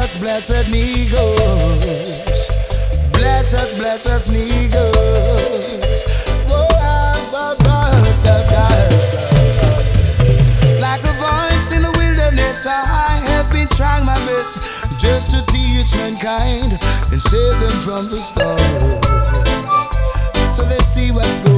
bless us, Negroes. Bless us, Negroes. Whoa, like a voice in the wilderness, I have been trying my best just to teach mankind and save them from the storm. So let's see what's going on.